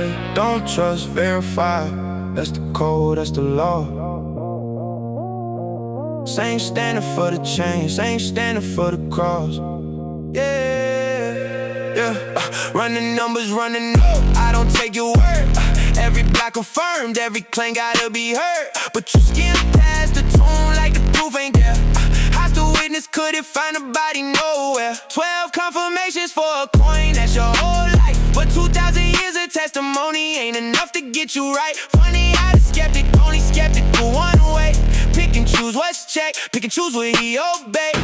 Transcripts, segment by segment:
Don't trust, verify. That's the code, that's the law. Same standing for the change, same standing for the cross. Running numbers, running up. I don't take your word. Every block confirmed, every claim gotta be heard. But you skim past the tune like the proof ain't there. Hostile witness couldn't find a body nowhere. 12 confirmations for a coin, that's your whole life. But 2,000 years of testimony ain't enough to get you right. Funny how the skeptic, only skeptic go one way. Pick and choose what's checked, pick and choose what he obey.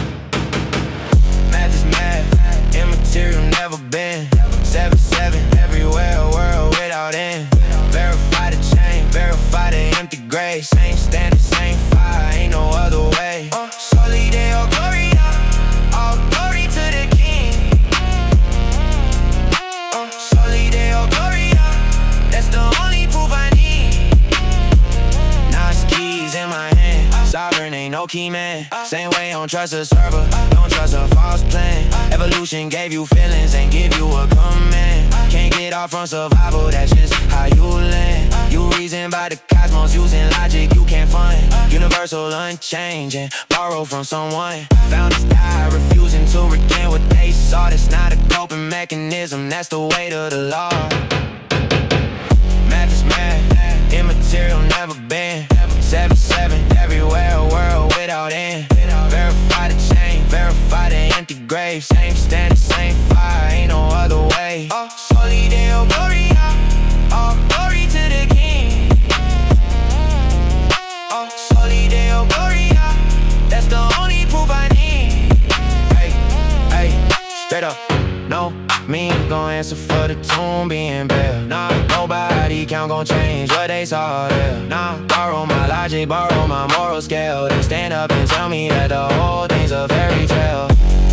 Math is math, immaterial never been. 7-7, everywhere, world without end. Verify the chain, verify the empty grave. Same standard, same fire, ain't no other way. Soli Deo Gloria, all glory to the King. Soli Deo Gloria, that's the only proof I need. Now it's keys in my hand. Sovereign ain't no key man. Same way, don't trust a server, don't trust a false plan. Evolution gave you feelings, ain't give you a command. Can't get off from survival, that's just how you land. You reason by the cosmos, using logic you can't find. Universal, unchanging, borrow from someone. Found this die, refusing to regain what they saw. That's not a coping mechanism, that's the weight of the law. Math is math, immaterial never been. 7-7, everywhere, world without end. Verify the chain, verify the empty grave. Same standard, same fire, ain't no other way. Soli Deo Gloria, all glory to the King. Soli Deo Gloria, that's the only proof I need. Hey, straight up, no, me ain't gon' answer for the tune being bare. Nah, nobody count gon' change what they saw there. Nah, borrow my logic, borrow my moral scale. Then stand up and tell me that the whole thing's a fairy tale.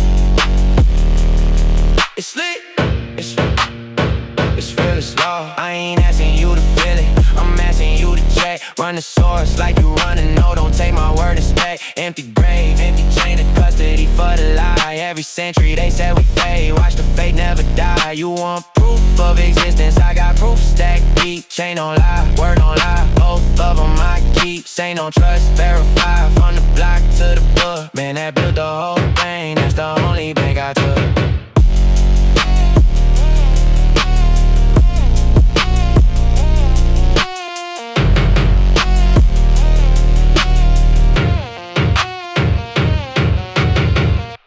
It's lit, it's real as law. I ain't asking you to feel it, I'm asking you to check. Run the source like you running, no, don't take my word and spec. Empty grave, empty chain of custody for the lie. Every century they said we fade, watch the fate never die. You want proof of existence, I got proof stacked deep. Chain don't lie, word don't lie, both of them I keep. Say no trust, verify, from the block to the book. Man, that built the whole